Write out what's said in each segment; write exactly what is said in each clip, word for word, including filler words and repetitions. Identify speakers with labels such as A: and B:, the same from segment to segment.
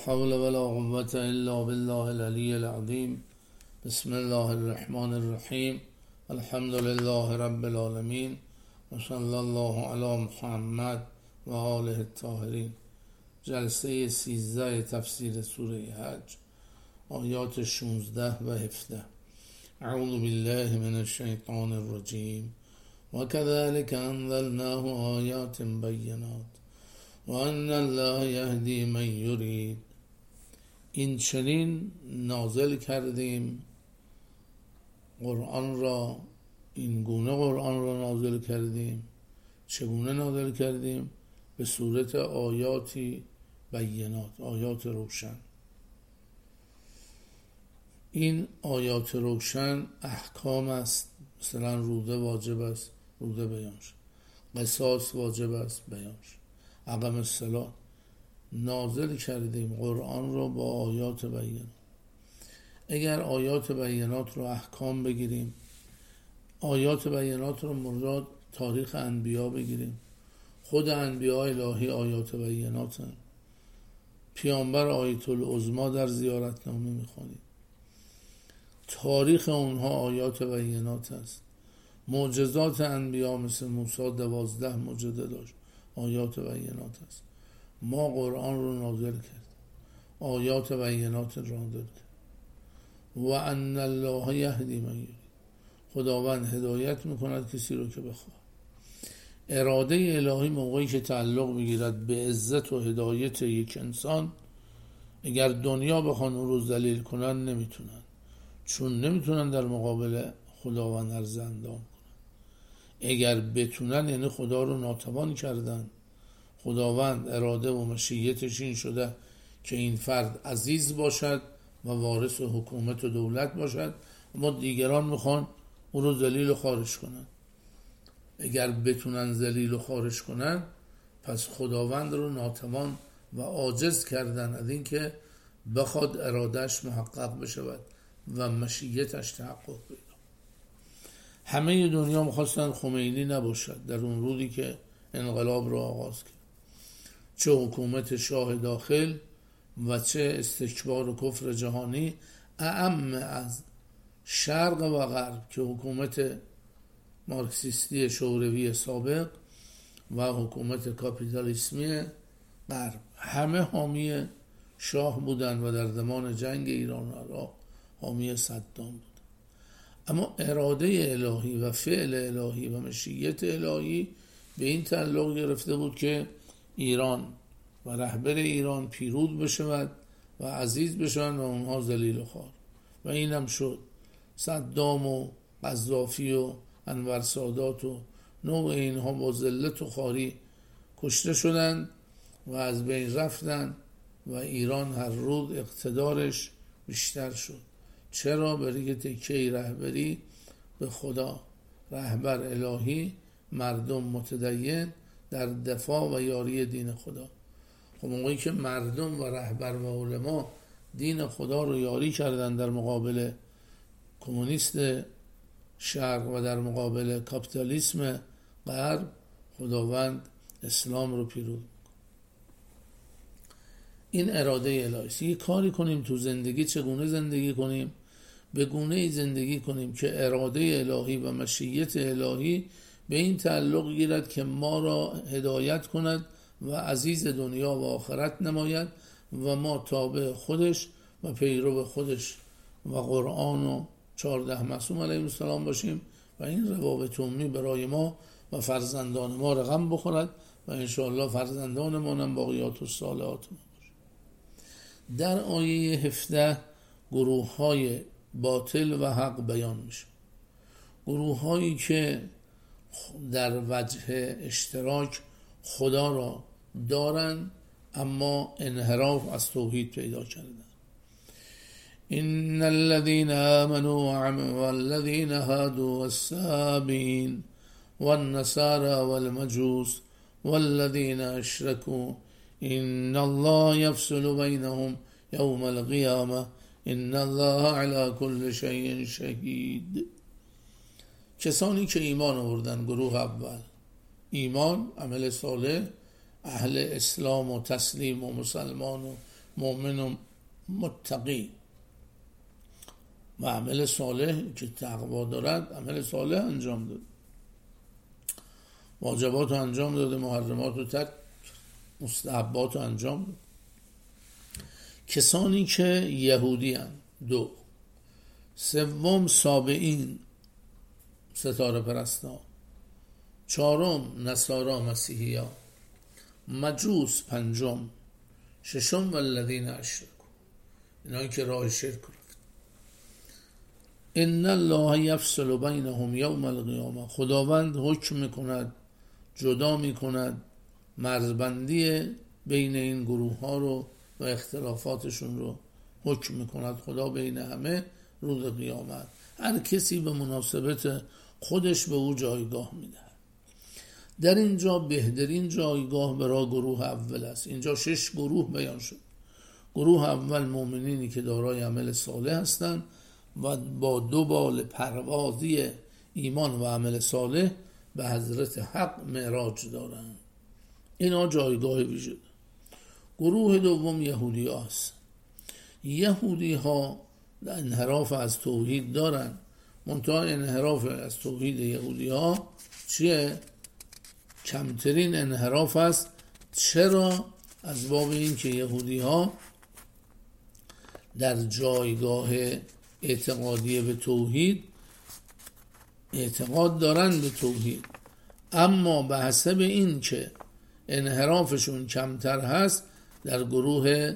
A: حول ولا قوة إلا بالله العلي العظيم. بسم الله الرحمن الرحیم. الحمد لله رب العالمین و صلی الله علی محمد و آله الطاهرین. جلسه سیزده تفسیر سوره حج، آیات شانزده و هفده. اعوذ بالله من الشیطان الرجیم و كذلك انزلناه آیات بینات و ان الله یهدی من یرید. این چنین نازل کردیم قرآن را، این گونه قرآن را نازل کردیم. چگونه نازل کردیم؟ به صورت آیاتی بینات، آیات روشن. این آیات روشن احکام است. مثلا روده واجب است، روده بیان شد. قصاص واجب است، بیان شد. اقام الصلاة. نازل کردیم قرآن را با آیات بینات. اگر آیات بینات رو احکام بگیریم، آیات بینات رو مراد تاریخ انبیا بگیریم، خود انبیا الهی آیات بینات هستند. پیامبر آیت العظما در زیارتنامه میخوانید، تاریخ اونها آیات بینات است. معجزات انبیا مثل موسی دوازده معجزه داشت، آیات بینات است. ما قرآن رو نازل کرد، آیات بینات رو نازل کرد. و ان الله یهدی من یرید. خداوند هدایت میکند کسی رو که بخواد. اراده الهی موقعی که تعلق میگیرد به عزت و هدایت یک انسان، اگر دنیا بخوان او رو ذلیل کنن نمیتونن، چون نمیتونن در مقابل خداوند عرض اندام کنن. اگر بتونن یعنی خدا رو ناتوان کردن. خداوند اراده و مشیتش این شده که این فرد عزیز باشد و وارث و حکومت و دولت باشد، اما دیگران میخوان او رو ذلیل و خارج کنن. اگر بتونن ذلیل و خارج کنن، پس خداوند رو ناتوان و عاجز کردن از این که بخواد ارادهش محقق بشود و مشیتش تحقق پیدا. همه دنیا میخواستن خمینی نباشد در اون روزی که انقلاب رو آغاز کرد. چه حکومت شاه داخل و چه استکبار و کفر جهانی، اعم از شرق و غرب که حکومت مارکسیستی شوروی سابق و حکومت کاپیتالیسمی غرب، همه حامی شاه بودند و در زمان جنگ ایران و عراق حامی صدام بودند. اما اراده الهی و فعل الهی و مشیت الهی به این تعلق گرفته بود که ایران و رهبر ایران پیروز بشود و عزیز بشوند و اونها ذلیل و خوار. و اینم شد. صدام و قذافی و انور سادات و نوع اینها با ذلت و خواری کشته شدند و از بین رفتند و ایران هر روز اقتدارش بیشتر شد. چرا؟ برای که تکیه رهبری به خدا، رهبر الهی، مردم متدین در دفاع و یاری دین خدا. خب موقعی که مردم و رهبر و علما دین خدا رو یاری کردن در مقابل کمونیست شرق و در مقابل کاپیتالیسم غرب، خداوند اسلام رو پیروز. این اراده الهی است. یه کاری کنیم تو زندگی، چگونه زندگی کنیم؟ به گونه ای زندگی کنیم که اراده الهی و مشیت الهی به این تعلق گیرد که ما را هدایت کند و عزیز دنیا و آخرت نماید و ما تابع خودش و پیرو خودش و قرآن و چهارده معصوم علیهم السلام باشیم و این روابط عمومی برای ما و فرزندان ما رقم بخورد و انشاءالله فرزندان ما هم باقیات و صالحات ما باشد. در آیه هفده گروه های باطل و حق بیان میشه. گروه هایی که در وجه اشتراک خدا را دارن اما انحراف از توحید پیدا کردن. ان الذين آمنوا والذين هادوا والسابين والنصارى والمجوس والذين اشركوا ان الله يفصل بينهم يوم القيامة ان الله على كل شيء شهید. کسانی که ایمان آوردن، گروه اول، ایمان، عمل صالح، اهل اسلام و تسلیم و مسلمان و مؤمن و متقی و عمل صالح که تقوا دارد عمل صالح انجام داد، واجبات رو انجام داده، محرمات رو ترک، مستحبات رو انجام داد. کسانی که یهودی هستند. دو. سوم سابعین ستاره پرستا. چهارم نصارا مسیحی ها. مجوس پنجم. ششم والذین اشرکوا، اینایی که راه شرک رفت. ان الله یفصل بینهم یوم القیامه، خداوند حکم میکند، جدا میکند، مرزبندی بین این گروه ها رو و اختلافاتشون رو حکم میکند خدا بین همه روز قیامت. هر کسی به مناسبت خودش به او جایگاه میده. در اینجا بهترین جایگاه برای گروه اول است. اینجا شش گروه بیان شد. گروه اول مؤمنینی که دارای عمل صالح هستند و با دو بال پروازی ایمان و عمل صالح به حضرت حق معراج دارند. اینا جایگاه ویژه. گروه دوم یهودی هست. یهودی ها انحراف از توحید دارن، منتها انحراف از توحید یهودی ها چیه؟ کمترین انحراف است. چرا؟ از باب این که یهودی ها در جایگاه اعتقادی به توحید اعتقاد دارن به توحید، اما به حسب این که انحرافشون کمتر هست در گروه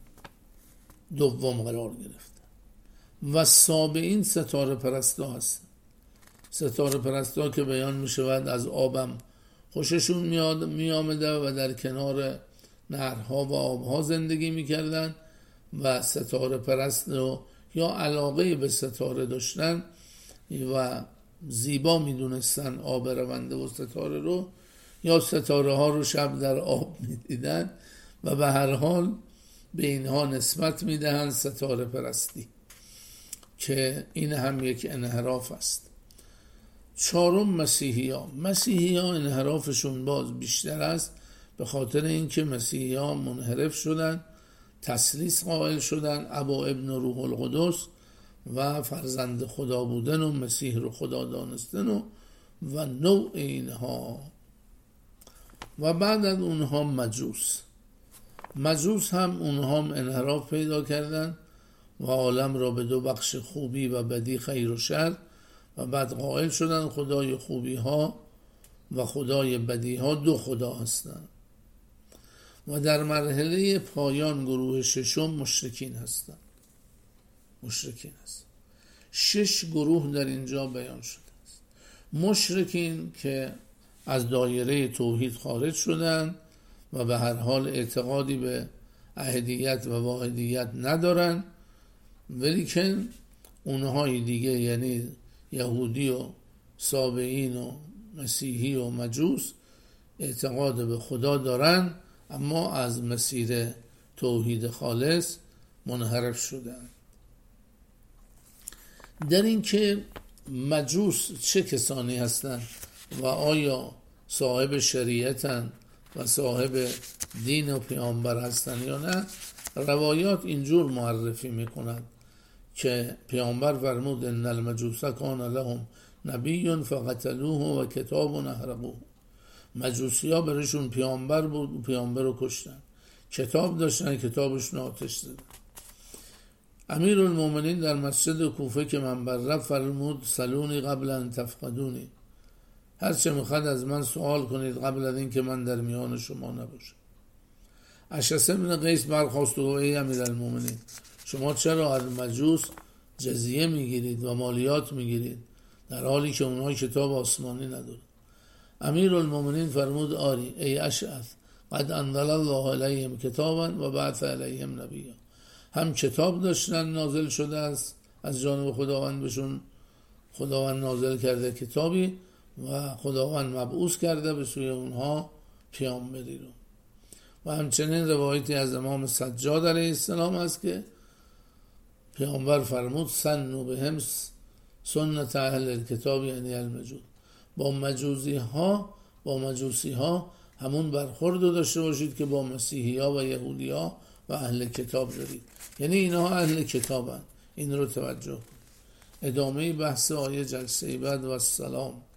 A: دوم قرار گرفت. و سابعین ستاره پرستا هست. ستاره پرستا که بیان می شود از آبم خوششون میاد می آمده و در کنار نهرها و آبها زندگی می کردن و ستاره پرست رو یا علاقه به ستاره داشتن و زیبا می دونستن آب رونده و ستاره رو، یا ستاره ها رو شب در آب می دیدن و به هر حال به اینها نسبت می دهند ستاره پرستی، که این هم یک انحراف است. چهارم مسیحی ها. مسیحی ها انحرافشون باز بیشتر است، به خاطر اینکه مسیحی ها منحرف شدن، تثلیث قائل شدن، ابا ابن روح القدس و فرزند خدا بودن و مسیح رو خدا دانستن و و نوع اینها. و بعد از اونها مجوس. مجوس هم اونها هم انحراف پیدا کردن و عالم را به دو بخش خوبی و بدی، خیر و شر، و بعد قائل شدن خدای خوبی ها و خدای بدی ها دو خدا هستند. و در مرحله پایان گروه ششم مشرکین هستند. مشرکین هست. شش گروه در اینجا بیان شده است. مشرکین که از دایره توحید خارج شدند و به هر حال اعتقادی به احدیت و واحدیت ندارن، ولیکن اونهای دیگه یعنی یهودی و سابعین و مسیحی و مجوس اعتقاد به خدا دارن، اما از مسیر توحید خالص منحرف شدن. در این که مجوس چه کسانی هستند و آیا صاحب شریعتن و صاحب دین و پیامبر هستن یا نه، روایات اینجور معرفی میکنند که پیامبر فرمود ان المجوس کان لهم نبی فقتلوه و کتاب احرقوه. مجوسی ها برشون پیامبر بود، پیامبر رو کشتن، کتاب داشتن، کتابشون آتش زدن. امیر المومنین در مسجد کوفه که منبر رفت فرمود سلونی قبل ان تفقدونی، هرچه میخواد از من سوال کنید قبل از این که من در میان شما نباشم. اشعث بن قیس برخاست و ای امیر المومنین، شما چرا از مجوس جزیه میگیرید و مالیات میگیرید در حالی که اونها کتاب آسمانی ندارد؟ امیر المومنین فرمود آری ای اشعث، قد انزل الله علیهم کتابا و بعث علیهم نبیا. هم کتاب داشتن نازل شده است از جانب خداوند بهشون، خداوند نازل کرده کتابی و خداوند مبعوث کرده به سوی اونها پیامبری رو. و همچنین روایتی از امام سجاد علیه السلام است که پیامبر فرمود سنوا بهم سنت اهل الکتاب یعنی المجوس. با مجوسی ها با مجوسی ها همون برخورد داشته باشید که با مسیحی ها و یهودی ها و اهل کتاب دارید. یعنی اینها اهل کتابن. این رو توجه. ادامه بحث آیه جلسه بعد و السلام.